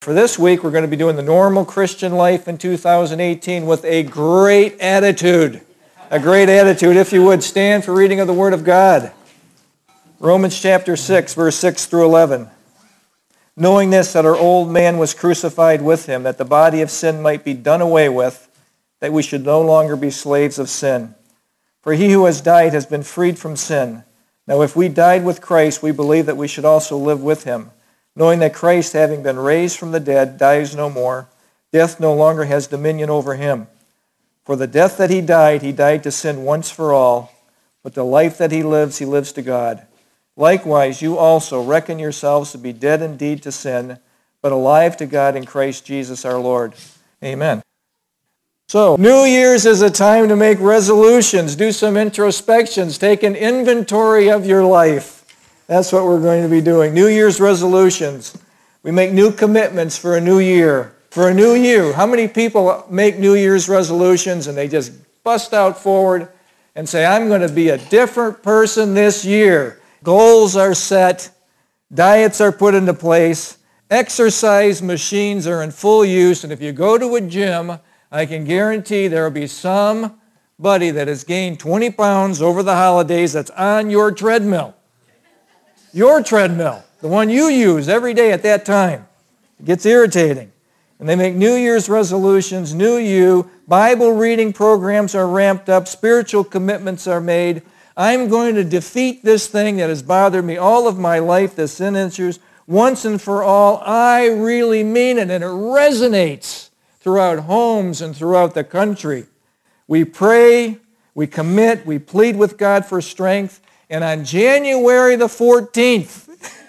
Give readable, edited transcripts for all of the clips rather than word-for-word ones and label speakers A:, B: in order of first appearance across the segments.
A: For this week, we're going to be doing the normal Christian life in 2018 with a great attitude. A great attitude. If you would, stand for reading of the Word of God. Romans chapter 6, verse 6 through 11. Knowing this, that our old man was crucified with him, that the body of sin might be done away with, that we should no longer be slaves of sin. For he who has died has been freed from sin. Now if we died with Christ, we believe that we should also live with him. Knowing that Christ, having been raised from the dead, dies no more, death no longer has dominion over him. For the death that he died to sin once for all, but the life that he lives to God. Likewise, you also reckon yourselves to be dead indeed to sin, but alive to God in Christ Jesus our Lord. Amen. So, New Year's is a time to make resolutions, do some introspections, take an inventory of your life. That's what we're going to be doing. New Year's resolutions. We make new commitments for a new year. For a new year. How many people make New Year's resolutions and they just bust out forward and say, I'm going to be a different person this year. Goals are set. Diets are put into place. Exercise machines are in full use. And if you go to a gym, I can guarantee there will be somebody that has gained 20 pounds over the holidays that's on your treadmill. Your treadmill, the one you use every day at that time. It gets irritating. And they make New Year's resolutions, new you. Bible reading programs are ramped up. Spiritual commitments are made. I'm going to defeat this thing that has bothered me all of my life, the sin issues, once and for all. I really mean it, and it resonates throughout homes and throughout the country. We pray, we commit, we plead with God for strength. And on January the 14th,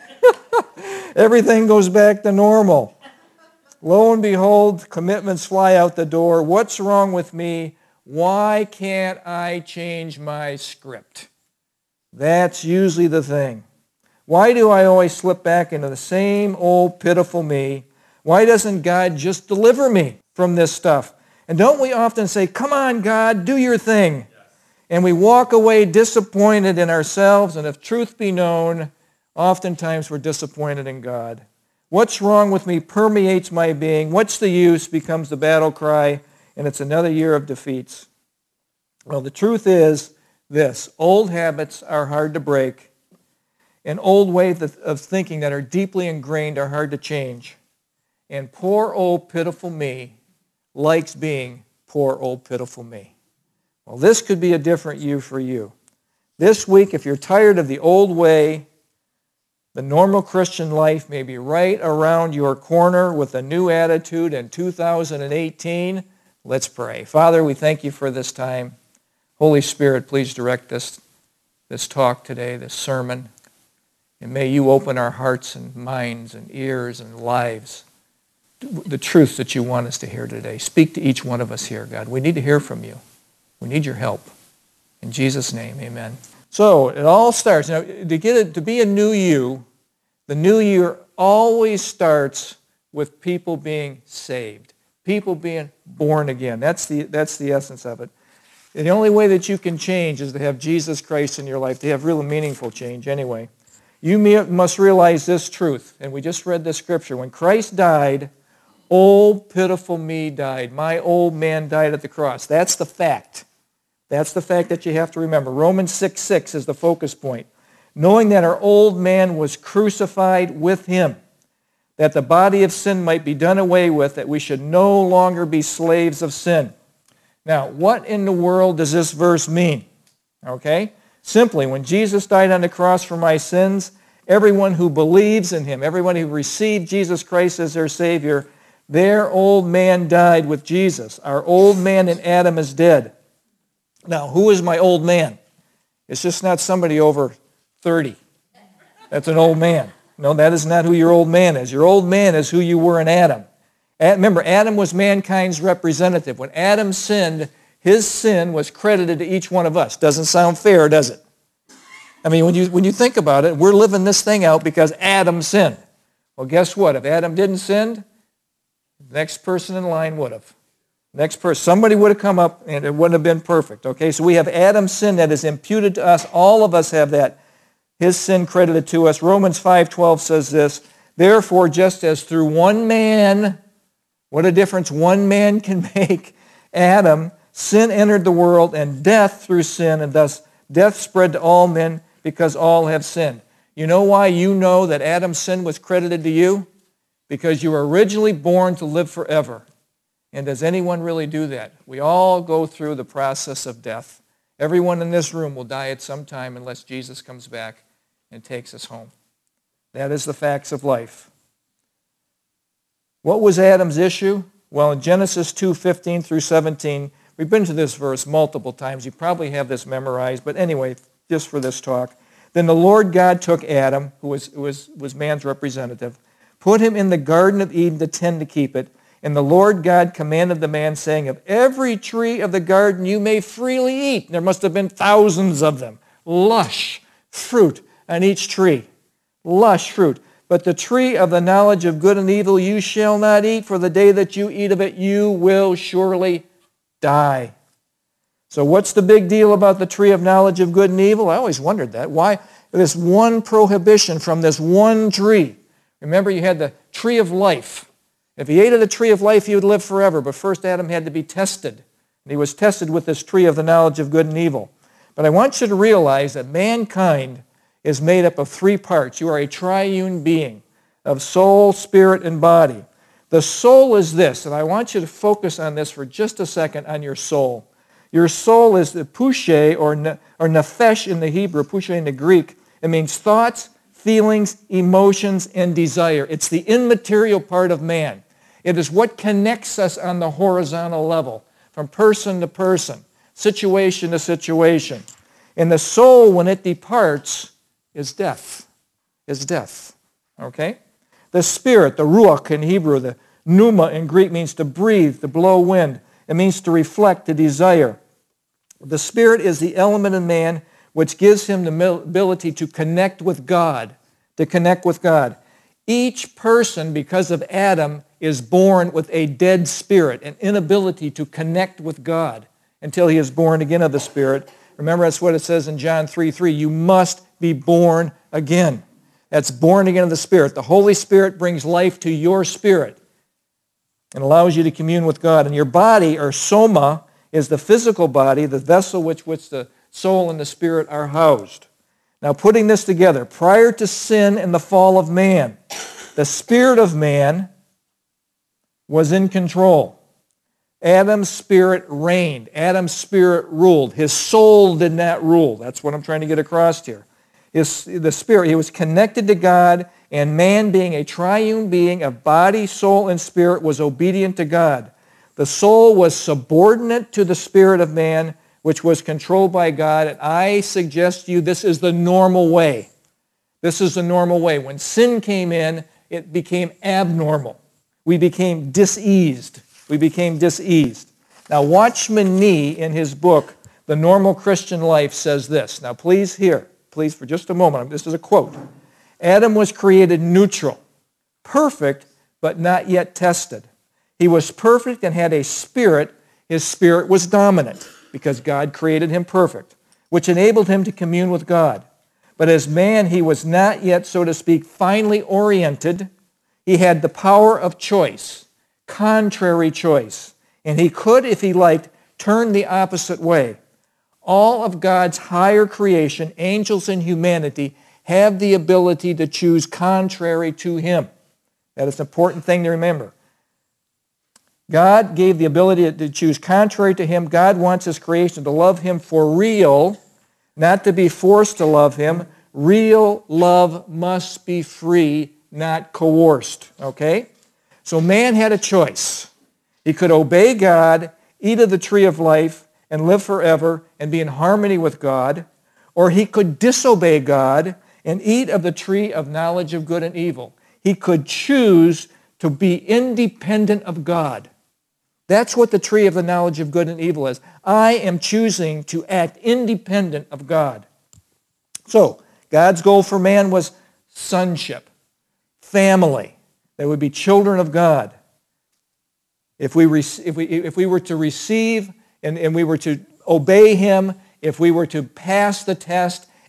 A: everything goes back to normal. Lo and behold, commitments fly out the door. What's wrong with me? Why can't I change my script? That's usually the thing. Why do I always slip back into the same old pitiful me? Why doesn't God just deliver me from this stuff? And don't we often say, come on, God, do your thing. And we walk away disappointed in ourselves, and if truth be known, oftentimes we're disappointed in God. What's wrong with me permeates my being. What's the use becomes the battle cry, and it's another year of defeats. Well, the truth is this. Old habits are hard to break, and old ways of thinking that are deeply ingrained are hard to change. And poor old pitiful me likes being poor old pitiful me. Well, this could be a different you for you. This week, if you're tired of the old way, the normal Christian life may be right around your corner with a new attitude in 2018. Let's pray. Father, we thank you for this time. Holy Spirit, please direct this talk today, this sermon. And may you open our hearts and minds and ears and lives to the truth that you want us to hear today. Speak to each one of us here, God. We need to hear from you. We need your help. In Jesus' name, amen. So it all starts. Now, to be a new you, the new year always starts with people being saved, people being born again. That's the essence of it. And the only way that you can change is to have Jesus Christ in your life, to have real meaningful change anyway. You must realize this truth, and we just read this scripture. When Christ died, old pitiful me died. My old man died at the cross. That's the fact. That's the fact that you have to remember. Romans 6:6 is the focus point. Knowing that our old man was crucified with him, that the body of sin might be done away with, that we should no longer be slaves of sin. Now, what in the world does this verse mean? Okay? Simply, when Jesus died on the cross for my sins, everyone who believes in him, everyone who received Jesus Christ as their Savior, their old man died with Jesus. Our old man in Adam is dead. Now, who is my old man? It's just not somebody over 30. That's an old man. No, that is not who your old man is. Your old man is who you were in Adam. Remember, Adam was mankind's representative. When Adam sinned, his sin was credited to each one of us. Doesn't sound fair, does it? I mean, when you think about it, we're living this thing out because Adam sinned. Well, guess what? If Adam didn't sin, the next person in line would have. Next person, somebody would have come up and it wouldn't have been perfect. Okay, so we have Adam's sin that is imputed to us. All of us have that. His sin credited to us. Romans 5:12 says this, Therefore, just as through one man, what a difference one man can make, Adam, sin entered the world, and death through sin, and thus death spread to all men because all have sinned. You know why you know that Adam's sin was credited to you? Because you were originally born to live forever. And does anyone really do that? We all go through the process of death. Everyone in this room will die at some time unless Jesus comes back and takes us home. That is the facts of life. What was Adam's issue? Well, in Genesis 2:15 through 17, we've been to this verse multiple times. You probably have this memorized, but anyway, just for this talk. Then the Lord God took Adam, who was man's representative, put him in the Garden of Eden to tend to keep it. And the Lord God commanded the man, saying, of every tree of the garden you may freely eat. There must have been thousands of them. Lush fruit on each tree. Lush fruit. But the tree of the knowledge of good and evil you shall not eat, for the day that you eat of it you will surely die. So what's the big deal about the tree of knowledge of good and evil? I always wondered that. Why this one prohibition from this one tree? Remember, you had the tree of life. If he ate of the tree of life, he would live forever. But first Adam had to be tested. And he was tested with this tree of the knowledge of good and evil. But I want you to realize that mankind is made up of three parts. You are a triune being of soul, spirit, and body. The soul is this, and I want you to focus on this for just a second, on your soul. Your soul is the pushe, or nefesh in the Hebrew, pushe in the Greek. It means thoughts, feelings, emotions, and desire. It's the immaterial part of man. It is what connects us on the horizontal level, from person to person, situation to situation. And the soul, when it departs, is death. Okay? The spirit, the ruach in Hebrew, the pneuma in Greek means to breathe, to blow wind. It means to reflect, to desire. The spirit is the element in man which gives him the ability to connect with God, Each person, because of Adam, is born with a dead spirit, an inability to connect with God until he is born again of the Spirit. Remember, that's what it says in John 3:3. You must be born again. That's born again of the Spirit. The Holy Spirit brings life to your spirit and allows you to commune with God. And your body, or soma, is the physical body, the vessel which the soul and the spirit are housed. Now, putting this together, prior to sin and the fall of man, the spirit of man was in control. Adam's spirit reigned. Adam's spirit ruled. His soul did not rule. That's what I'm trying to get across here. The spirit, he was connected to God, and man, being a triune being of body, soul, and spirit, was obedient to God. The soul was subordinate to the spirit of man, which was controlled by God, and I suggest to you this is the normal way. This is the normal way. When sin came in, it became abnormal. We became diseased. Now, Watchman Nee, in his book, The Normal Christian Life, says this. Now, please hear, for just a moment. This is a quote. Adam was created neutral, perfect, but not yet tested. He was perfect and had a spirit. His spirit was dominant because God created him perfect, which enabled him to commune with God. But as man, he was not yet, so to speak, finely oriented. He had the power of choice, contrary choice, and he could, if he liked, turn the opposite way. All of God's higher creation, angels and humanity, have the ability to choose contrary to him. That is an important thing to remember. God gave the ability to choose contrary to him. God wants his creation to love him for real, not to be forced to love him. Real love must be free, not coerced. Okay? So man had a choice. He could obey God, eat of the tree of life, and live forever and be in harmony with God, or he could disobey God and eat of the tree of knowledge of good and evil. He could choose to be independent of God. That's what the tree of the knowledge of good and evil is. I am choosing to act independent of God. So, God's goal for man was sonship, family. They would be children of God. If we were to receive and we were to obey him, if we were to pass the test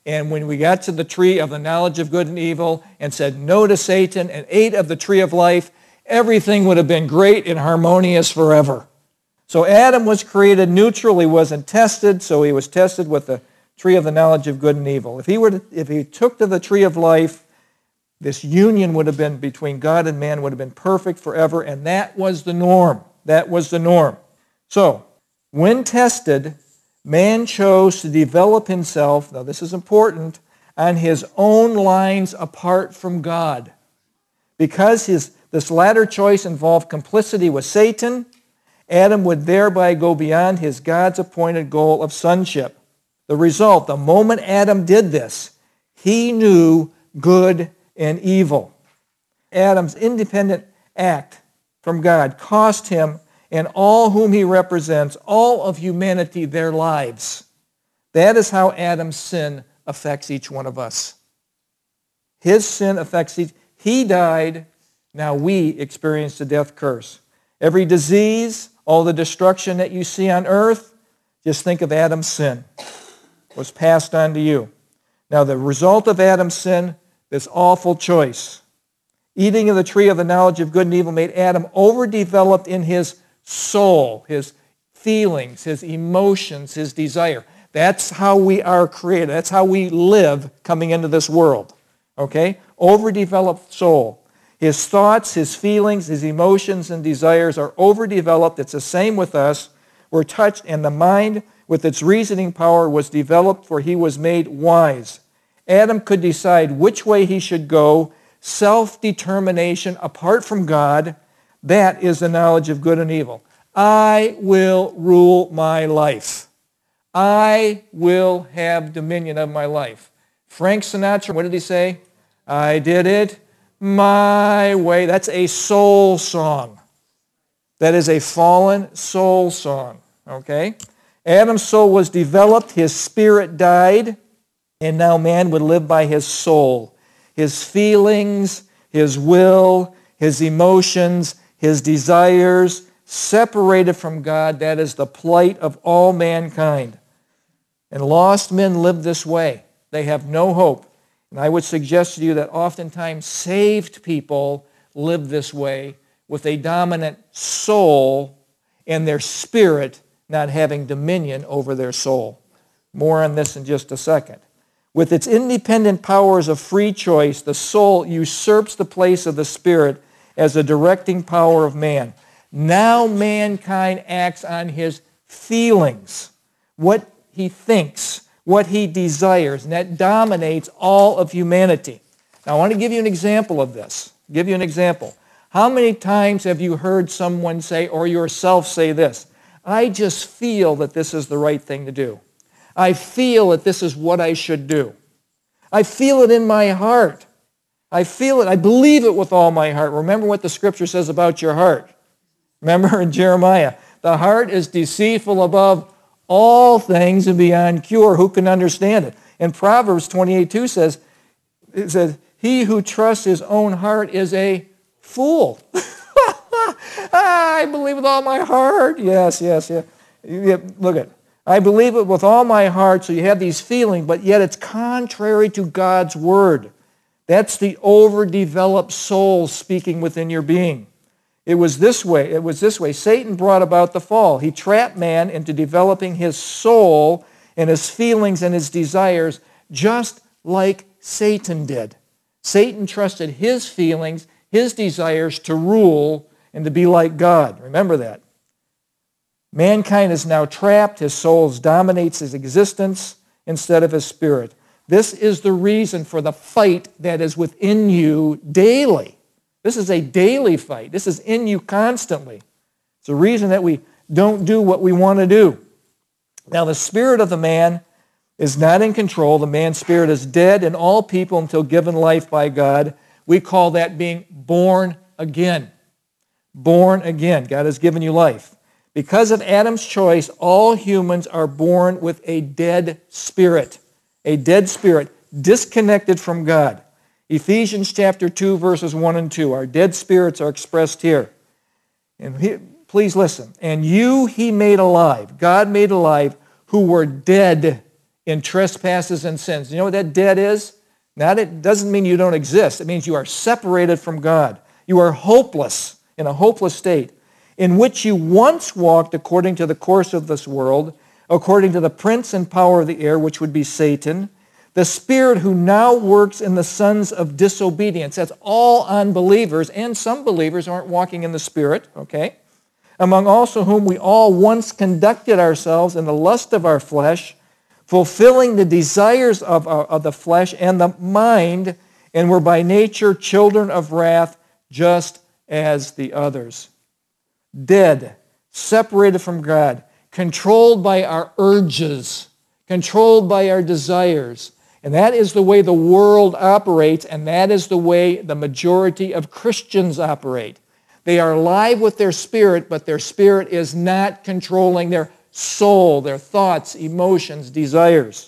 A: And when we got to the tree of the knowledge of good and evil and said no to Satan and ate of the tree of life, everything would have been great and harmonious forever. So Adam was created neutral. He wasn't tested, so he was tested with the tree of the knowledge of good and evil. If he took to the tree of life, this union would have been between God and man would have been perfect forever, and that was the norm. That was the norm. So, when tested, man chose to develop himself, now this is important, on his own lines apart from God. Because this latter choice involved complicity with Satan, Adam would thereby go beyond his God's appointed goal of sonship. The result, the moment Adam did this, he knew good and evil. Adam's independent act from God cost him and all whom he represents, all of humanity, their lives. That is how Adam's sin affects each one of us. His sin affects he died, now we experience the death curse. Every disease, all the destruction that you see on earth, just think of Adam's sin. Was passed on to you. Now the result of Adam's sin, this awful choice. Eating of the tree of the knowledge of good and evil made Adam overdeveloped in his soul, his feelings, his emotions, his desire. That's how we are created. That's how we live coming into this world. Okay? Overdeveloped soul. His thoughts, his feelings, his emotions and desires are overdeveloped. It's the same with us. We're touched, and the mind with its reasoning power was developed, for he was made wise. Adam could decide which way he should go. Self-determination apart from God, that is the knowledge of good and evil. I will rule my life. I will have dominion of my life. Frank Sinatra, what did he say? I did it my way. That's a soul song. That is a fallen soul song. Okay? Adam's soul was developed, his spirit died, and now man would live by his soul. His feelings, his will, his emotions, his desires, separated from God. That is the plight of all mankind. And lost men live this way. They have no hope. And I would suggest to you that oftentimes saved people live this way with a dominant soul and their spirit not having dominion over their soul. More on this in just a second. With its independent powers of free choice, the soul usurps the place of the spirit as a directing power of man. Now mankind acts on his feelings, what he thinks, what he desires, and that dominates all of humanity. Now I want to give you an example of this. Give you an example. How many times have you heard someone say, or yourself say this? I just feel that this is the right thing to do. I feel that this is what I should do. I feel it in my heart. I feel it. I believe it with all my heart. Remember what the scripture says about your heart. Remember in Jeremiah, the heart is deceitful above all things and beyond cure. Who can understand it? And Proverbs 28:2 says, it says, he who trusts his own heart is a fool. I believe with all my heart. Yes. Look at it. I believe it with all my heart, so you have these feelings, but yet it's contrary to God's word. That's the overdeveloped soul speaking within your being. It was this way. Satan brought about the fall. He trapped man into developing his soul and his feelings and his desires just like Satan did. Satan trusted his feelings, his desires to rule and to be like God. Remember that. Mankind is now trapped. His soul dominates his existence instead of his spirit. This is the reason for the fight that is within you daily. This is a daily fight. This is in you constantly. It's the reason that we don't do what we want to do. Now, the spirit of the man is not in control. The man's spirit is dead in all people until given life by God. We call that being born again. Born again. God has given you life. Because of Adam's choice, all humans are born with a dead spirit. A dead spirit, disconnected from God. Ephesians chapter 2, verses 1 and 2. Our dead spirits are expressed here. And please listen. And you he made alive, God made alive, who were dead in trespasses and sins. You know what that dead is? It doesn't mean you don't exist. It means you are separated from God. You are hopeless, in a hopeless state, in which you once walked according to the course of this world, according to the prince and power of the air, which would be Satan, the spirit who now works in the sons of disobedience. That's all unbelievers, and some believers aren't walking in the Spirit, okay? Among also whom we all once conducted ourselves in the lust of our flesh, fulfilling the desires of the flesh and the mind, and were by nature children of wrath, just as the others. Dead, separated from God, controlled by our urges, controlled by our desires. And that is the way the world operates, and that is the way the majority of Christians operate. They are alive with their spirit, but their spirit is not controlling their soul, their thoughts, emotions, desires.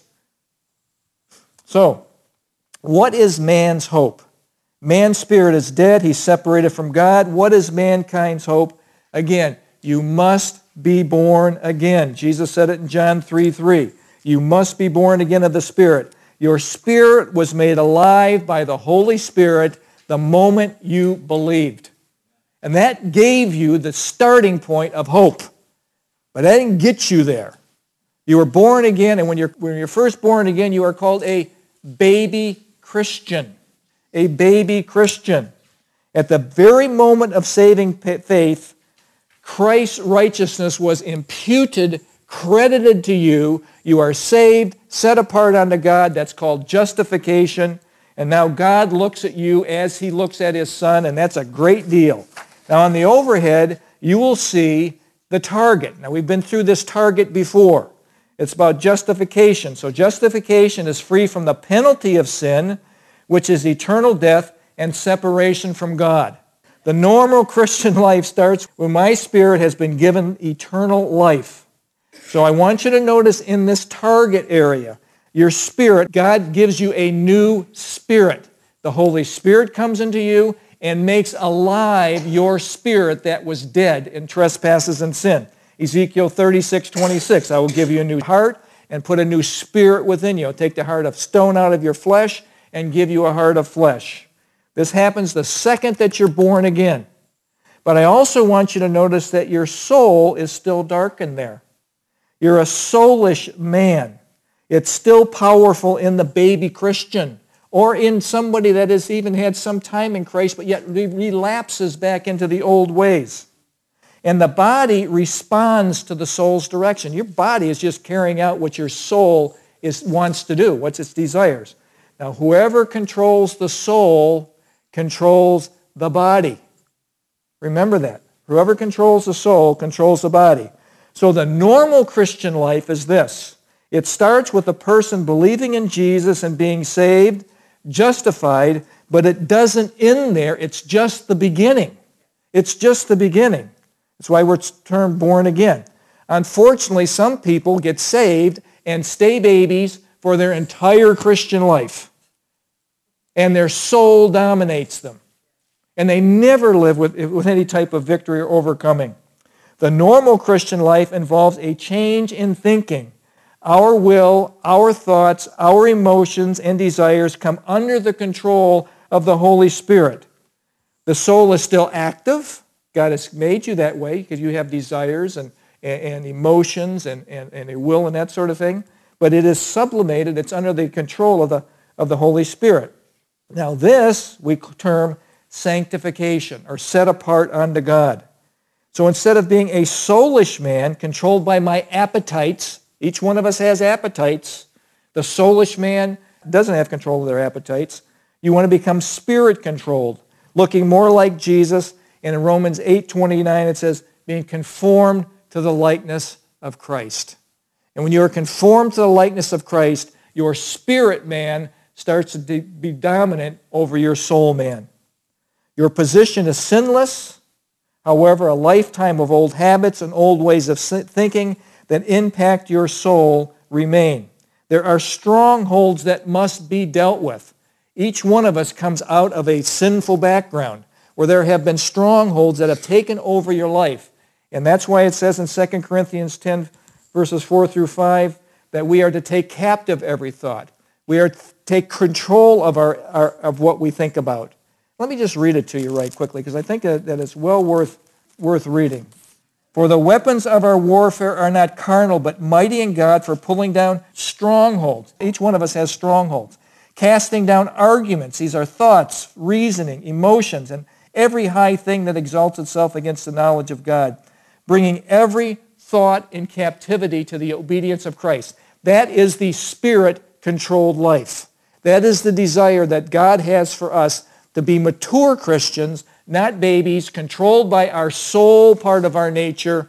A: So, what is man's hope? Man's spirit is dead. He's separated from God. What is mankind's hope? Again, you must be born again. Jesus said it in John 3:3. You must be born again of the Spirit. Your spirit was made alive by the Holy Spirit the moment you believed. And that gave you the starting point of hope. But that didn't get you there. You were born again, and when you're first born again, you are called a baby Christian. A baby Christian. At the very moment of saving faith, Christ's righteousness was imputed, credited to you. You are saved, set apart unto God. That's called justification. And now God looks at you as He looks at His Son, and that's a great deal. Now on the overhead, you will see the target. Now we've been through this target before. It's about justification. So justification is free from the penalty of sin, which is eternal death and separation from God. The normal Christian life starts when my spirit has been given eternal life. So I want you to notice in this target area, your spirit, God gives you a new spirit. The Holy Spirit comes into you and makes alive your spirit that was dead in trespasses and sin. Ezekiel 36:26, I will give you a new heart and put a new spirit within you. I'll take the heart of stone out of your flesh and give you a heart of flesh. This happens the second that you're born again. But I also want you to notice that your soul is still darkened there. You're a soulish man. It's still powerful in the baby Christian or in somebody that has even had some time in Christ but yet relapses back into the old ways. And the body responds to the soul's direction. Your body is just carrying out what your soul wants to do, what's its desires. Now, whoever controls the soul controls the body. Remember that. Whoever controls the soul controls the body. So the normal Christian life is this. It starts with a person believing in Jesus and being saved, justified, but it doesn't end there. It's just the beginning. It's just the beginning. That's why we're termed born again. Unfortunately, some people get saved and stay babies for their entire Christian life. And their soul dominates them. And they never live with any type of victory or overcoming. The normal Christian life involves a change in thinking. Our will, our thoughts, our emotions and desires come under the control of the Holy Spirit. The soul is still active. God has made you that way because you have desires and emotions and a will and that sort of thing. But it is sublimated. It's under the control of the Holy Spirit. Now this we term sanctification or set apart unto God. So instead of being a soulish man controlled by my appetites, each one of us has appetites. The soulish man doesn't have control of their appetites. You want to become spirit controlled, looking more like Jesus. And in Romans 8:29 it says, being conformed to the likeness of Christ. And when you are conformed to the likeness of Christ, your spirit man starts to be dominant over your soul man. Your position is sinless. However, a lifetime of old habits and old ways of thinking that impact your soul remain. There are strongholds that must be dealt with. Each one of us comes out of a sinful background where there have been strongholds that have taken over your life. And that's why it says in 2 Corinthians 10, verses 4 through 5, that we are to take captive every thought. We are to take control of of what we think about. Let me just read it to you right quickly, because I think that it's well worth reading. For the weapons of our warfare are not carnal, but mighty in God for pulling down strongholds. Each one of us has strongholds. Casting down arguments. These are thoughts, reasoning, emotions, and every high thing that exalts itself against the knowledge of God. Bringing every thought in captivity to the obedience of Christ. That is the Spirit-controlled life. That is the desire that God has for us to be mature Christians, not babies, controlled by our soul part of our nature,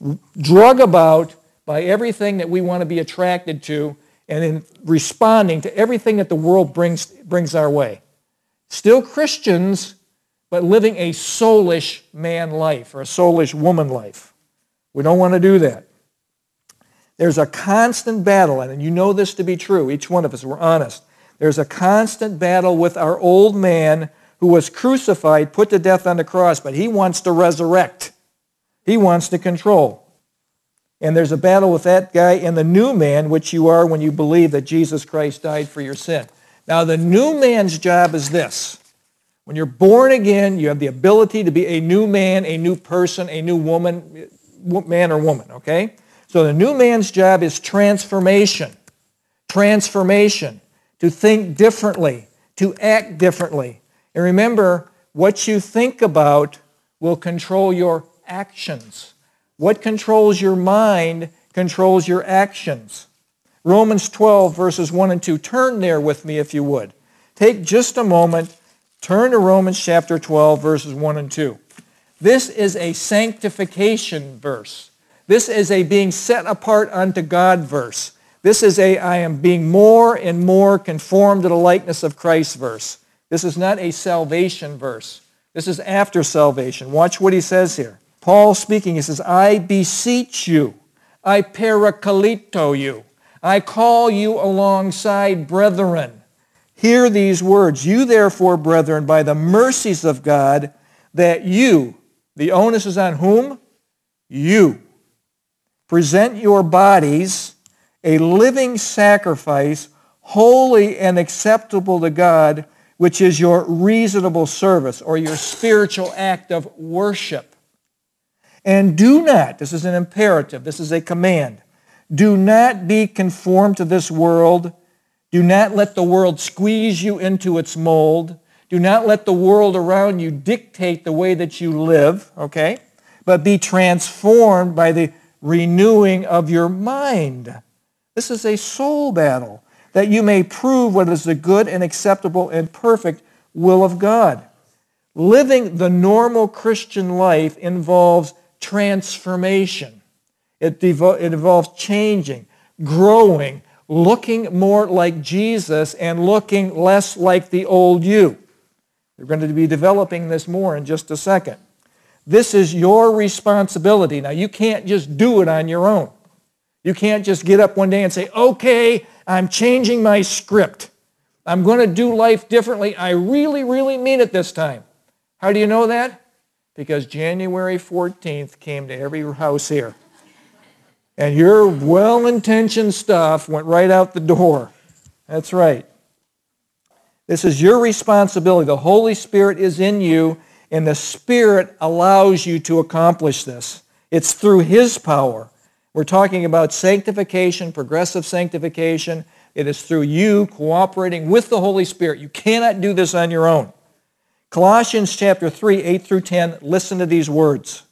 A: drug about by everything that we want to be attracted to, and in responding to everything that the world brings our way. Still Christians, but living a soulish man life or a soulish woman life. We don't want to do that. There's a constant battle, and you know this to be true, each one of us, we're honest. There's a constant battle with our old man who was crucified, put to death on the cross, but he wants to resurrect. He wants to control. And there's a battle with that guy and the new man, which you are when you believe that Jesus Christ died for your sin. Now, the new man's job is this. When you're born again, you have the ability to be a new man, a new person, a new woman, man or woman, okay? So the new man's job is transformation. Transformation. To think differently, to act differently. And remember, what you think about will control your actions. What controls your mind controls your actions. Romans 12, verses 1 and 2. Turn there with me if you would. Take just a moment. Turn to Romans chapter 12, verses 1 and 2. This is a sanctification verse. This is a being set apart unto God verse. This is a I am being more and more conformed to the likeness of Christ verse. This is not a salvation verse. This is after salvation. Watch what he says here. Paul speaking, he says, I beseech you, I parakalito you, I call you alongside brethren. Hear these words, you therefore, brethren, by the mercies of God, that you, the onus is on whom? You. Present your bodies a living sacrifice, holy and acceptable to God, which is your reasonable service or your spiritual act of worship. And do not, this is an imperative, this is a command, do not be conformed to this world. Do not let the world squeeze you into its mold. Do not let the world around you dictate the way that you live, okay? But be transformed by the renewing of your mind. This is a soul battle, that you may prove what is the good and acceptable and perfect will of God. Living the normal Christian life involves transformation. It involves changing, growing, looking more like Jesus and looking less like the old you. We're going to be developing this more in just a second. This is your responsibility. Now, you can't just do it on your own. You can't just get up one day and say, okay, I'm changing my script. I'm going to do life differently. I really, really mean it this time. How do you know that? Because January 14th came to every house here. And your well-intentioned stuff went right out the door. That's right. This is your responsibility. The Holy Spirit is in you, and the Spirit allows you to accomplish this. It's through His power. We're talking about sanctification, progressive sanctification. It is through you cooperating with the Holy Spirit. You cannot do this on your own. Colossians chapter 3, 8 through 10, listen to these words.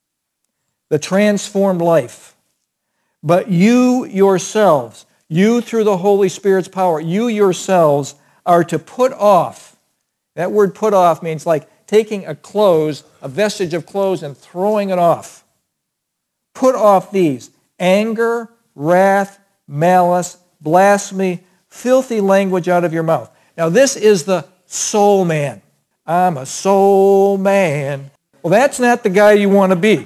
A: The transformed life. But you yourselves, you through the Holy Spirit's power, you yourselves are to put off. That word put off means like taking a vestige of clothes and throwing it off. Put off these: anger, wrath, malice, blasphemy, filthy language out of your mouth. Now this is the soul man. I'm a soul man. Well, that's not the guy you want to be.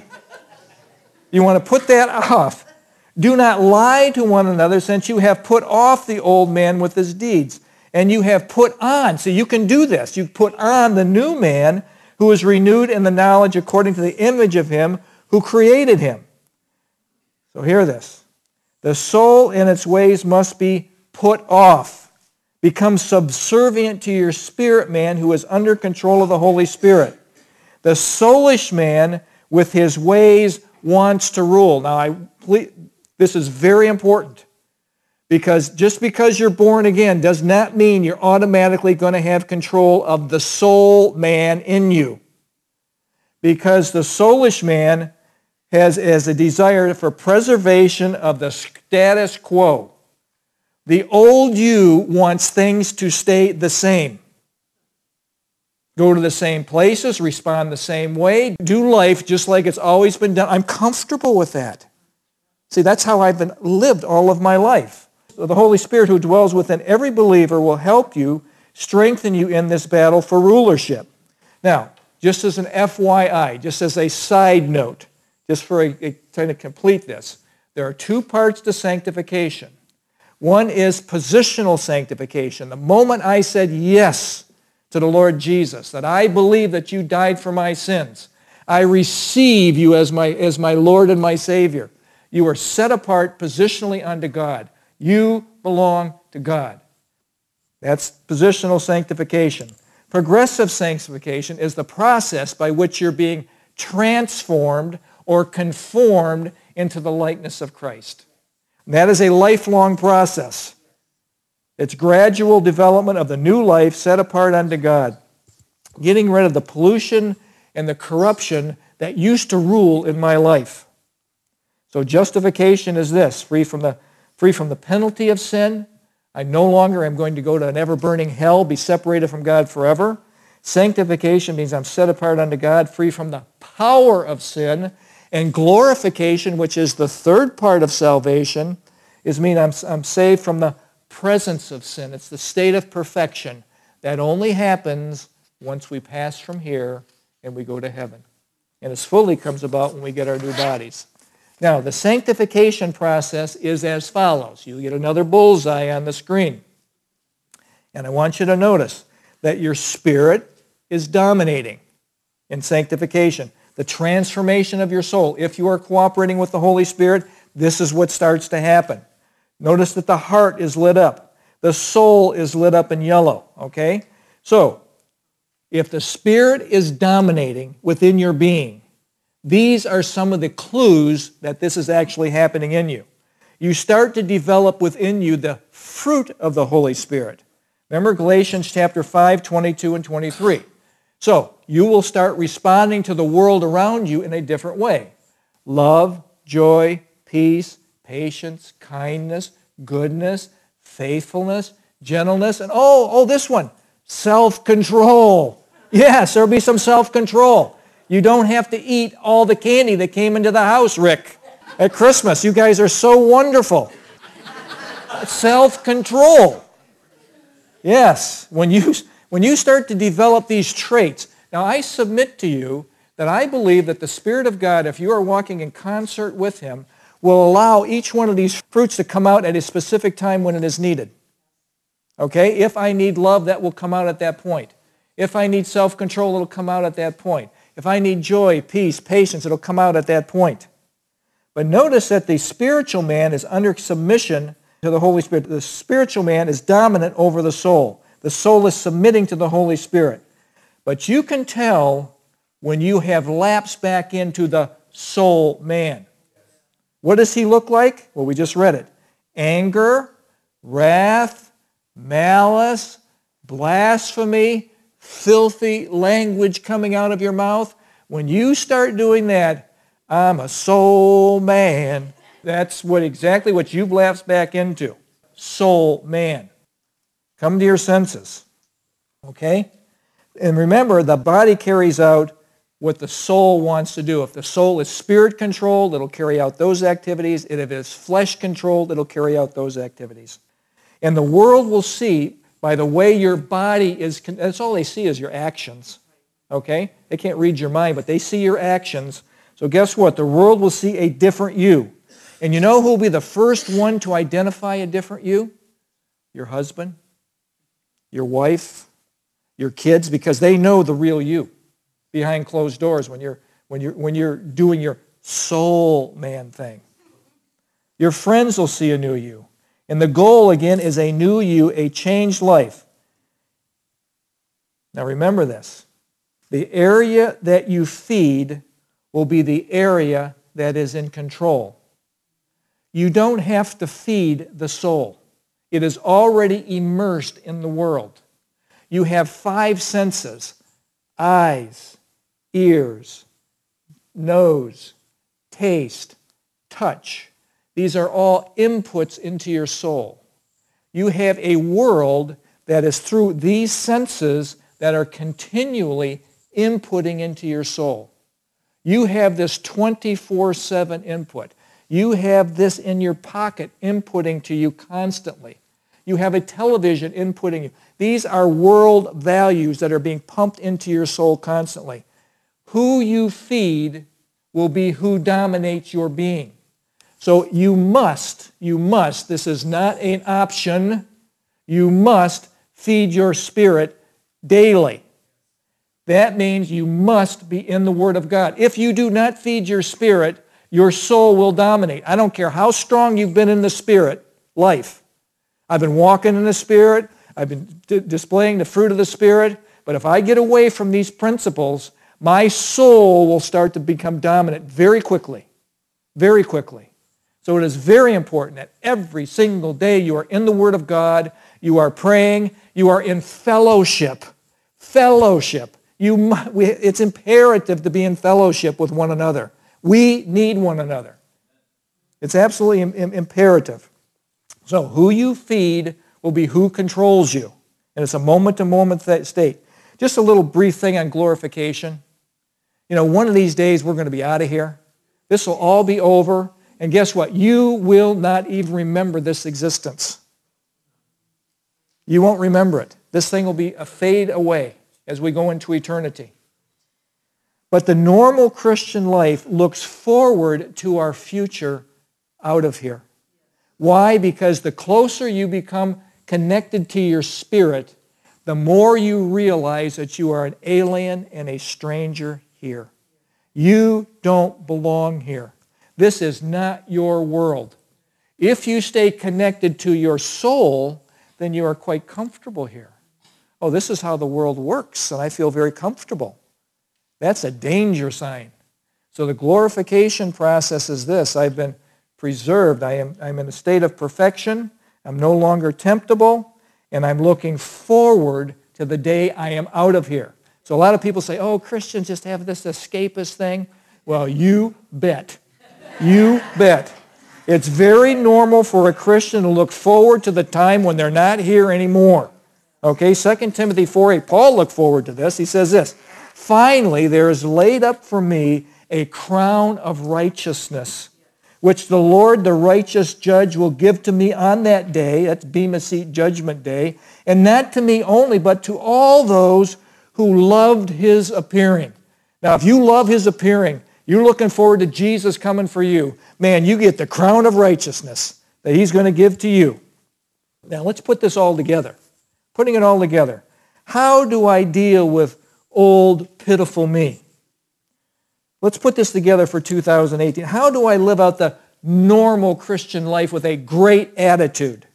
A: You want to put that off. Do not lie to one another, since you have put off the old man with his deeds, and you have put on. So you can do this. You put on the new man, who is renewed in the knowledge according to the image of him who created him. So hear this. The soul in its ways must be put off. Become subservient to your spirit man who is under control of the Holy Spirit. The soulish man with his ways wants to rule. Now, this is very important, because just because you're born again does not mean you're automatically going to have control of the soul man in you. Because the soulish man has a desire for preservation of the status quo. The old you wants things to stay the same. Go to the same places, respond the same way, do life just like it's always been done. I'm comfortable with that. See, that's how I've lived all of my life. The Holy Spirit who dwells within every believer will help you, strengthen you in this battle for rulership. Now, just as an FYI, just as a side note, just for trying to complete this, there are two parts to sanctification. One is positional sanctification. The moment I said yes to the Lord Jesus, that I believe that you died for my sins, I receive you as my Lord and my Savior. You are set apart positionally unto God. You belong to God. That's positional sanctification. Progressive sanctification is the process by which you're being transformed or conformed into the likeness of Christ. And that is a lifelong process. It's gradual development of the new life set apart unto God. Getting rid of the pollution and the corruption that used to rule in my life. So justification is this, free from the penalty of sin. I no longer am going to go to an ever-burning hell, be separated from God forever. Sanctification means I'm set apart unto God, free from the power of sin. And glorification, which is the third part of salvation, is mean I'm saved from the presence of sin. It's the state of perfection that only happens once we pass from here and we go to heaven. And it fully comes about when we get our new bodies. Now, the sanctification process is as follows. You get another bullseye on the screen. And I want you to notice that your spirit is dominating in sanctification. The transformation of your soul. If you are cooperating with the Holy Spirit, this is what starts to happen. Notice that the heart is lit up. The soul is lit up in yellow, okay? So, if the Spirit is dominating within your being, these are some of the clues that this is actually happening in you. You start to develop within you the fruit of the Holy Spirit. Remember Galatians chapter 5, 22 and 23. So, you will start responding to the world around you in a different way. Love, joy, peace, patience, kindness, goodness, faithfulness, gentleness, and this one, self-control. Yes, there'll be some self-control. You don't have to eat all the candy that came into the house, Rick, at Christmas. You guys are so wonderful. Self-control. Yes, when you start to develop these traits. Now, I submit to you that I believe that the Spirit of God, if you are walking in concert with Him, will allow each one of these fruits to come out at a specific time when it is needed. Okay? If I need love, that will come out at that point. If I need self-control, it'll come out at that point. If I need joy, peace, patience, it'll come out at that point. But notice that the spiritual man is under submission to the Holy Spirit. The spiritual man is dominant over the soul. The soul is submitting to the Holy Spirit. But you can tell when you have lapsed back into the soul man. What does he look like? Well, we just read it. Anger, wrath, malice, blasphemy, filthy language coming out of your mouth. When you start doing that, I'm a soul man. That's exactly what you've lapsed back into. Soul man. Come to your senses. Okay? And remember, the body carries out what the soul wants to do. If the soul is spirit-controlled, it'll carry out those activities. If it is flesh-controlled, it'll carry out those activities. And the world will see by the way your body is, that's all they see is your actions. Okay? They can't read your mind, but they see your actions. So guess what? The world will see a different you. And you know who will be the first one to identify a different you? Your husband, your wife, your kids, because they know the real you behind closed doors when you're doing your soul man thing. Your friends will see a new you. And the goal, again, is a new you, a changed life. Now remember this. The area that you feed will be the area that is in control. You don't have to feed the soul. It is already immersed in the world. You have 5 senses: eyes, ears, nose, taste, touch. These are all inputs into your soul. You have a world that is through these senses that are continually inputting into your soul. You have this 24/7 input. You have this in your pocket inputting to you constantly. You have a television inputting you. These are world values that are being pumped into your soul constantly. Who you feed will be who dominates your being. So you must, this is not an option, you must feed your spirit daily. That means you must be in the Word of God. If you do not feed your spirit, your soul will dominate. I don't care how strong you've been in the spirit life. I've been walking in the Spirit. I've been displaying the fruit of the Spirit. But if I get away from these principles, my soul will start to become dominant very quickly. Very quickly. So it is very important that every single day you are in the Word of God, you are praying, you are in fellowship. Fellowship. It's imperative to be in fellowship with one another. We need one another. It's absolutely imperative. So who you feed will be who controls you. And it's a moment-to-moment state. Just a little brief thing on glorification. You know, one of these days we're going to be out of here. This will all be over. And guess what? You will not even remember this existence. You won't remember it. This thing will be a fade away as we go into eternity. But the normal Christian life looks forward to our future out of here. Why? Because the closer you become connected to your spirit, the more you realize that you are an alien and a stranger here. You don't belong here. This is not your world. If you stay connected to your soul, then you are quite comfortable here. Oh, this is how the world works, and I feel very comfortable. That's a danger sign. So the glorification process is this. I've been preserved. I'm in a state of perfection. I'm no longer temptable, and I'm looking forward to the day I am out of here. So a lot of people say, oh, Christians just have this escapist thing. Well, you bet. You bet. It's very normal for a Christian to look forward to the time when they're not here anymore. Okay, 2 Timothy 4:8, Paul looked forward to this. He says this, finally, there is laid up for me a crown of righteousness, which the Lord, the righteous judge, will give to me on that day, that's Bema Seat Judgment Day, and not to me only, but to all those who loved his appearing. Now, if you love his appearing, you're looking forward to Jesus coming for you, man, you get the crown of righteousness that he's going to give to you. Now, let's put this all together. Putting it all together. How do I deal with old, pitiful me? Let's put this together for 2018. How do I live out the normal Christian life with a great attitude?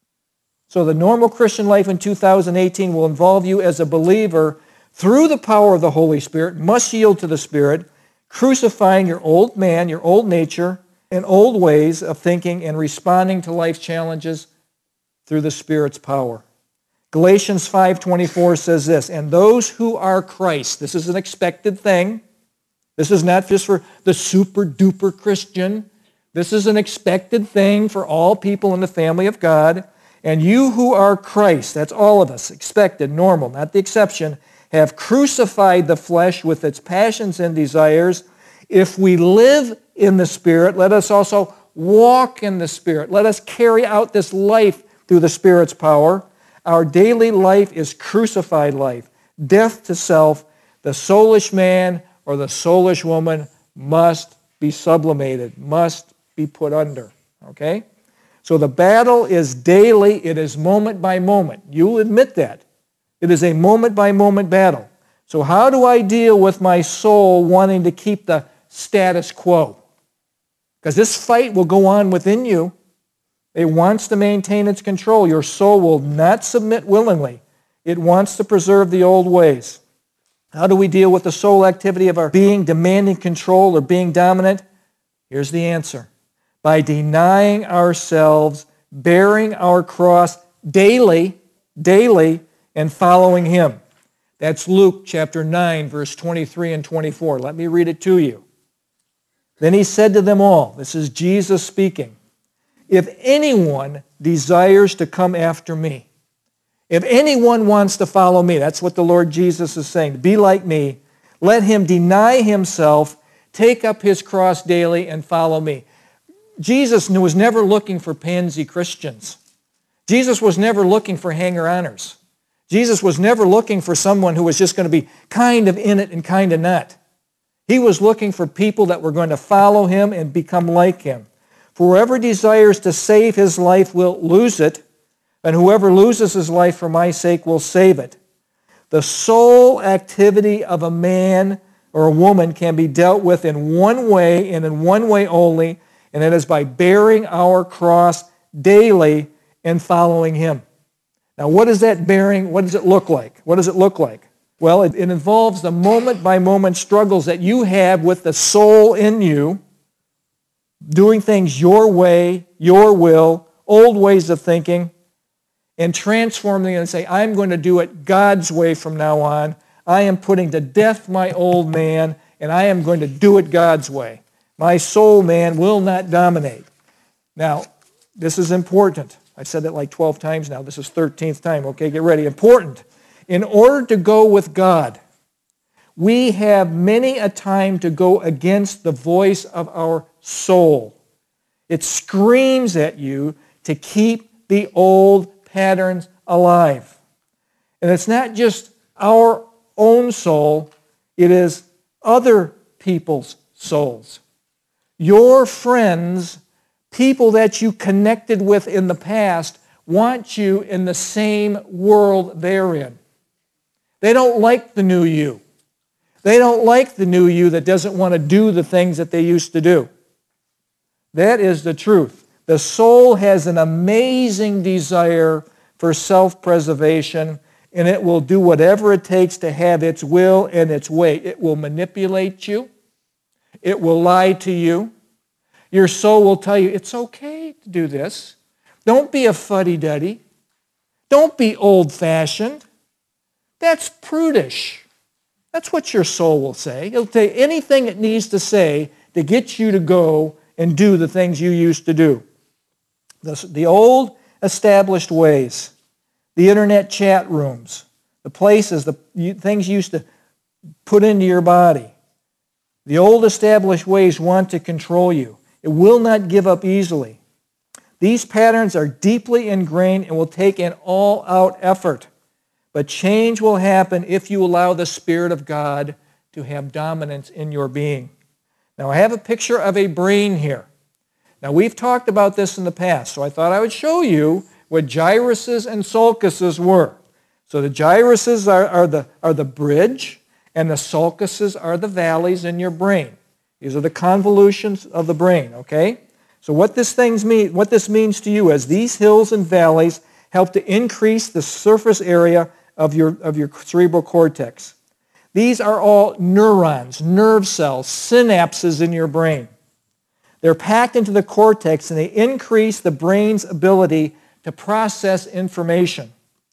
A: So the normal Christian life in 2018 will involve you as a believer through the power of the Holy Spirit, must yield to the Spirit, crucifying your old man, your old nature, and old ways of thinking and responding to life's challenges through the Spirit's power. Galatians 5:24 says this, and those who are Christ, this is an expected thing. This is not just for the super-duper Christian. This is an expected thing for all people in the family of God. And you who are Christ, that's all of us, expected, normal, not the exception, have crucified the flesh with its passions and desires. If we live in the Spirit, let us also walk in the Spirit. Let us carry out this life through the Spirit's power. Our daily life is crucified life. Death to self, the soulish man or the soulish woman must be sublimated, must be put under. Okay? So the battle is daily. It is moment by moment. You'll admit that. It is a moment by moment battle. So how do I deal with my soul wanting to keep the status quo? Because this fight will go on within you. It wants to maintain its control. Your soul will not submit willingly. It wants to preserve the old ways. How do we deal with the soul activity of our being demanding control or being dominant? Here's the answer. By denying ourselves, bearing our cross daily, and following Him. That's Luke chapter 9, verse 23 and 24. Let me read it to you. Then He said to them all, this is Jesus speaking, if anyone desires to come after me, if anyone wants to follow me, that's what the Lord Jesus is saying, to be like me, let him deny himself, take up his cross daily, and follow me. Jesus was never looking for pansy Christians. Jesus was never looking for hanger-oners. Jesus was never looking for someone who was just going to be kind of in it and kind of not. He was looking for people that were going to follow Him and become like Him. For whoever desires to save his life will lose it, and whoever loses his life for my sake will save it. The soul activity of a man or a woman can be dealt with in one way and in one way only, and that is by bearing our cross daily and following Him. Now, what is that bearing? What does it look like? What does it look like? Well, it involves the moment-by-moment struggles that you have with the soul in you, doing things your way, your will, old ways of thinking, and transforming it and say, I'm going to do it God's way from now on. I am putting to death my old man, and I am going to do it God's way. My soul man will not dominate. Now, this is important. I've said that like 12 times now. This is 13th time. Okay, get ready. Important. In order to go with God, we have many a time to go against the voice of our soul. It screams at you to keep the old patterns alive. And it's not just our own soul, it is other people's souls. Your friends, people that you connected with in the past, want you in the same world they're in. They don't like the new you. They don't like the new you that doesn't want to do the things that they used to do. That is the truth. The soul has an amazing desire for self-preservation, and it will do whatever it takes to have its will and its way. It will manipulate you. It will lie to you. Your soul will tell you, it's okay to do this. Don't be a fuddy-duddy. Don't be old-fashioned. That's prudish. That's what your soul will say. It'll say anything it needs to say to get you to go and do the things you used to do. The old established ways, the internet chat rooms, the places, the things you used to put into your body. The old established ways want to control you. It will not give up easily. These patterns are deeply ingrained and will take an all-out effort. But change will happen if you allow the Spirit of God to have dominance in your being. Now, I have a picture of a brain here. Now, we've talked about this in the past, so I thought I would show you what gyruses and sulcuses were. So the gyruses are the bridge, and the sulcuses are the valleys in your brain. These are the convolutions of the brain, okay? So what this means to you is these hills and valleys help to increase the surface area of your cerebral cortex. These are all neurons, nerve cells, synapses in your brain. They're packed into the cortex, and they increase the brain's ability to process information.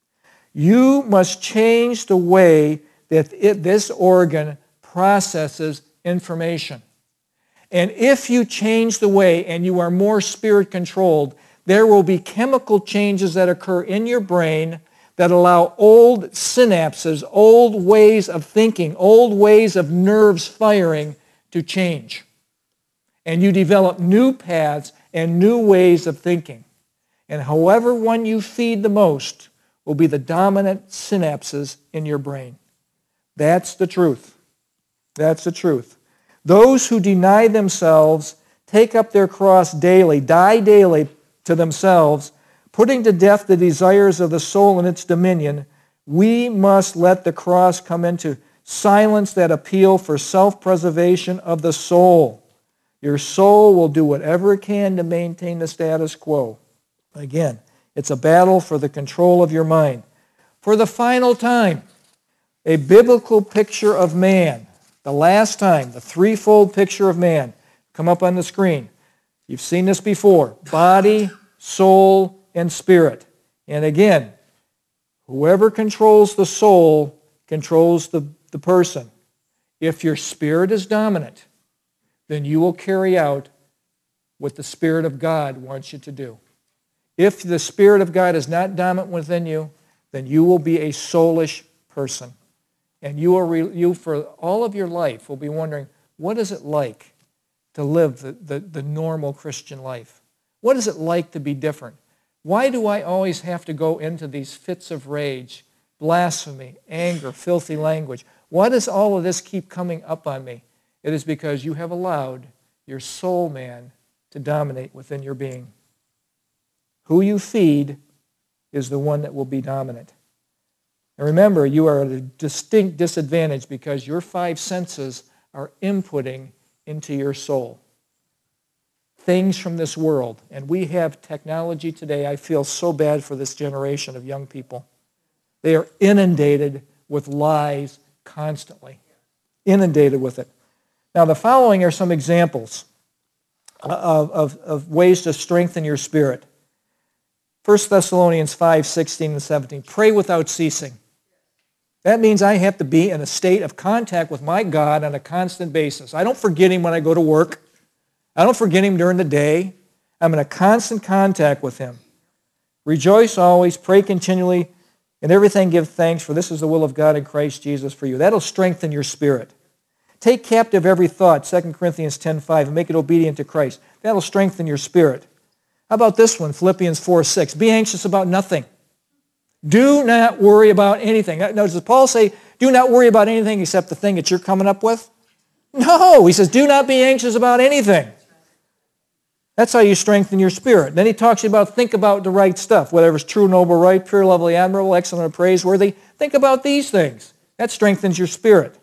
A: You must change the way that this organ processes information. And if you change the way and you are more spirit-controlled, there will be chemical changes that occur in your brain that allow old synapses, old ways of thinking, old ways of nerves firing to change. And you develop new paths and new ways of thinking. And however one you feed the most will be the dominant synapses in your brain. That's the truth. That's the truth. Those who deny themselves, take up their cross daily, die daily to themselves, putting to death the desires of the soul and its dominion, we must let the cross come into silence that appeal for self-preservation of the soul. Your soul will do whatever it can to maintain the status quo. Again, it's a battle for the control of your mind. For the final time, a biblical picture of man. The last time, the threefold picture of man. Come up on the screen. You've seen this before. Body, soul, and spirit. And again, whoever controls the soul controls the person. If your spirit is dominant, then you will carry out what the Spirit of God wants you to do. If the Spirit of God is not dominant within you, then you will be a soulish person. And you for all of your life will be wondering, what is it like to live the normal Christian life? What is it like to be different? Why do I always have to go into these fits of rage, blasphemy, anger, filthy language? Why does all of this keep coming up on me? It is because you have allowed your soul man to dominate within your being. Who you feed is the one that will be dominant. And remember, you are at a distinct disadvantage because your five senses are inputting into your soul things from this world. And we have technology today. I feel so bad for this generation of young people. They are inundated with lies constantly. Inundated with it. Now, the following are some examples of ways to strengthen your spirit. 1 Thessalonians 5:16 and 17. Pray without ceasing. That means I have to be in a state of contact with my God on a constant basis. I don't forget Him when I go to work. I don't forget Him during the day. I'm in a constant contact with Him. Rejoice always, pray continually, and everything give thanks, for this is the will of God in Christ Jesus for you. That'll strengthen your spirit. Take captive every thought, 2 Corinthians 10:5, and make it obedient to Christ. That'll strengthen your spirit. How about this one, Philippians 4:6? Be anxious about nothing. Do not worry about anything. Now, does Paul say, do not worry about anything except the thing that you're coming up with? No, he says, do not be anxious about anything. That's how you strengthen your spirit. Then he talks about think about the right stuff, whatever is true, noble, right, pure, lovely, admirable, excellent, or praiseworthy. Think about these things. That strengthens your spirit.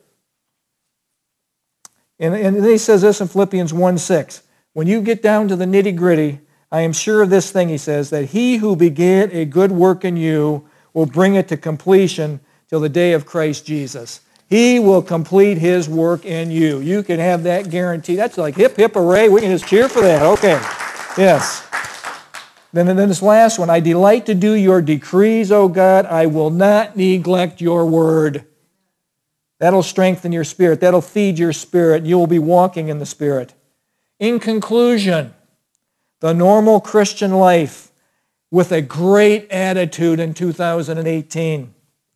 A: And then he says this in Philippians 1:6. When you get down to the nitty-gritty, I am sure of this thing, he says, that he who began a good work in you will bring it to completion till the day of Christ Jesus. He will complete His work in you. You can have that guarantee. That's like hip, hip, hooray. We can just cheer for that. Okay. Yes. Then this last one. I delight to do your decrees, O God. I will not neglect your word. That'll strengthen your spirit. That'll feed your spirit. You will be walking in the Spirit. In conclusion, the normal Christian life with a great attitude in 2018.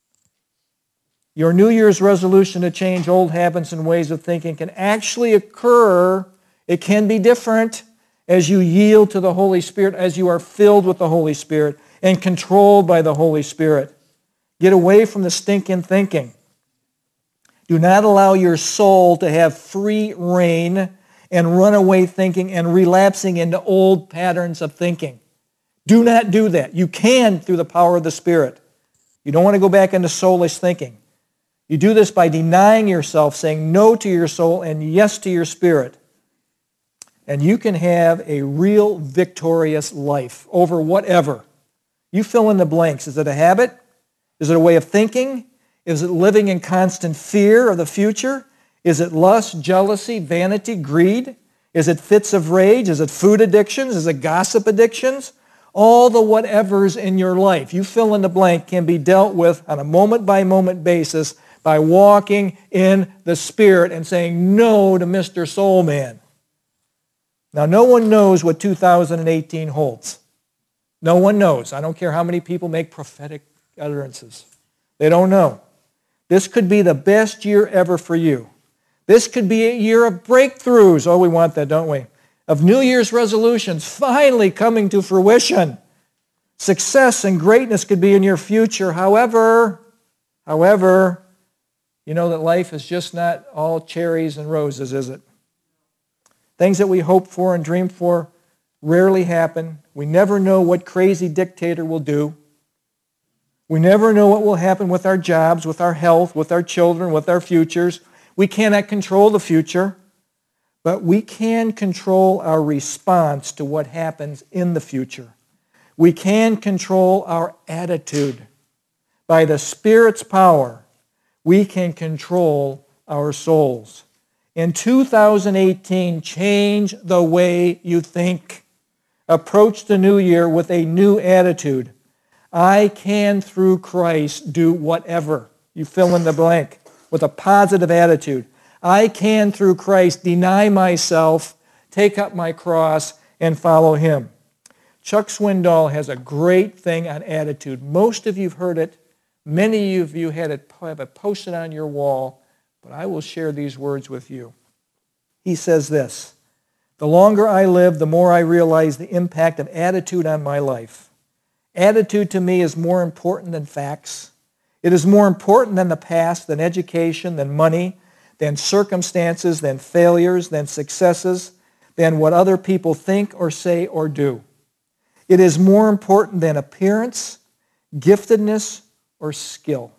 A: Your New Year's resolution to change old habits and ways of thinking can actually occur. It can be different as you yield to the Holy Spirit, as you are filled with the Holy Spirit and controlled by the Holy Spirit. Get away from the stinking thinking. Do not allow your soul to have free rein and runaway thinking and relapsing into old patterns of thinking. Do not do that. You can through the power of the Spirit. You don't want to go back into soulless thinking. You do this by denying yourself, saying no to your soul and yes to your spirit. And you can have a real victorious life over whatever. You fill in the blanks. Is it a habit? Is it a way of thinking? Is it living in constant fear of the future? Is it lust, jealousy, vanity, greed? Is it fits of rage? Is it food addictions? Is it gossip addictions? All the whatevers in your life, you fill in the blank, can be dealt with on a moment-by-moment basis by walking in the Spirit and saying no to Mr. Soul Man. Now, no one knows what 2018 holds. No one knows. I don't care how many people make prophetic utterances. They don't know. This could be the best year ever for you. This could be a year of breakthroughs. Oh, we want that, don't we? Of New Year's resolutions finally coming to fruition. Success and greatness could be in your future. However, you know that life is just not all cherries and roses, is it? Things that we hope for and dream for rarely happen. We never know what crazy dictator will do. We never know what will happen with our jobs, with our health, with our children, with our futures. We cannot control the future. but we can control our response to what happens in the future. We can control our attitude. By the Spirit's power, we can control our souls. In 2018, change the way you think. Approach the new year with a new attitude. I can, through Christ, do whatever. You fill in the blank with a positive attitude. I can, through Christ, deny myself, take up my cross, and follow him. Chuck Swindoll has a great thing on attitude. Most of you have heard it. Many of you have it posted on your wall, but I will share these words with you. He says this: the longer I live, the more I realize the impact of attitude on my life. Attitude to me is more important than facts. It is more important than the past, than education, than money, than circumstances, than failures, than successes, than what other people think or say or do. It is more important than appearance, giftedness, or skill.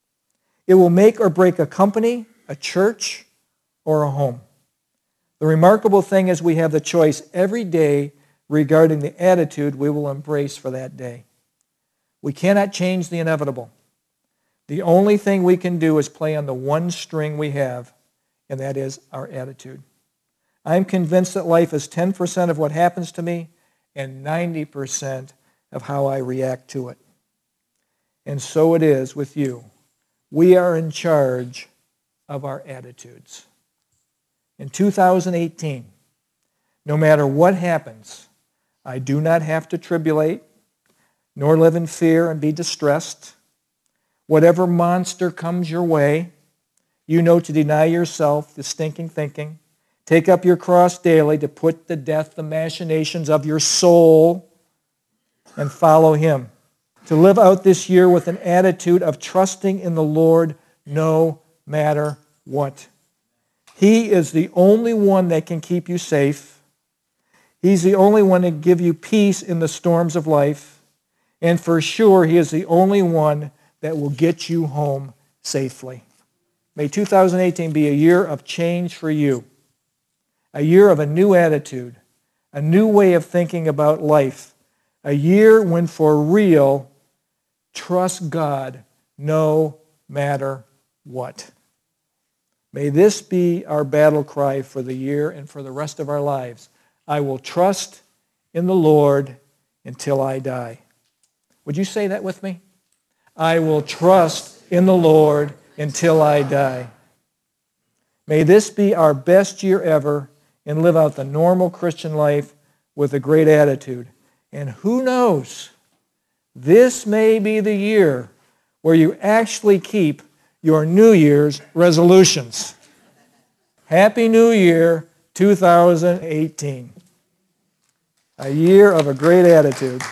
A: It will make or break a company, a church, or a home. The remarkable thing is we have the choice every day regarding the attitude we will embrace for that day. We cannot change the inevitable. The only thing we can do is play on the one string we have, and that is our attitude. I'm convinced that life is 10% of what happens to me and 90% of how I react to it. And so it is with you. We are in charge of our attitudes. In 2018, no matter what happens, I do not have to tribulate, nor live in fear and be distressed. Whatever monster comes your way, you know to deny yourself the stinking thinking, take up your cross daily to put to death the machinations of your soul, and follow him. To live out this year with an attitude of trusting in the Lord no matter what. He is the only one that can keep you safe. He's the only one that can give you peace in the storms of life. And for sure, he is the only one that will get you home safely. May 2018 be a year of change for you. A year of a new attitude, a new way of thinking about life. A year when for real, trust God no matter what. May this be our battle cry for the year and for the rest of our lives. I will trust in the Lord until I die. Would you say that with me? I will trust in the Lord until I die. May this be our best year ever and live out the normal Christian life with a great attitude. And who knows, this may be the year where you actually keep your New Year's resolutions. Happy New Year 2018. A year of a great attitude.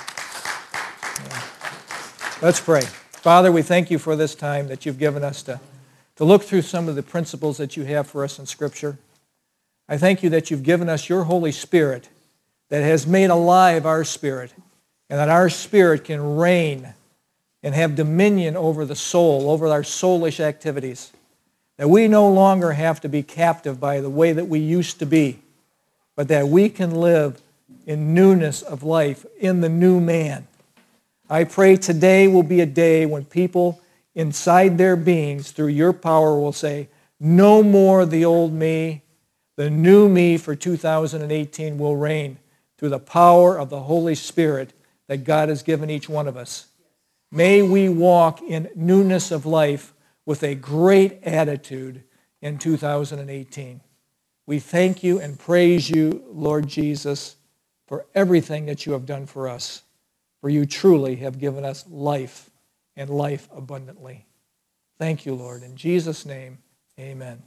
A: Let's pray. Father, we thank you for this time that you've given us to look through some of the principles that you have for us in Scripture. I thank you that you've given us your Holy Spirit that has made alive our spirit, and that our spirit can reign and have dominion over the soul, over our soulish activities. That we no longer have to be captive by the way that we used to be, but that we can live in newness of life, in the new man. I pray today will be a day when people inside their beings, through your power, will say, no more the old me, the new me for 2018 will reign through the power of the Holy Spirit that God has given each one of us. May we walk in newness of life with a great attitude in 2018. We thank you and praise you, Lord Jesus, for everything that you have done for us. For you truly have given us life and life abundantly. Thank you, Lord. In Jesus' name, amen.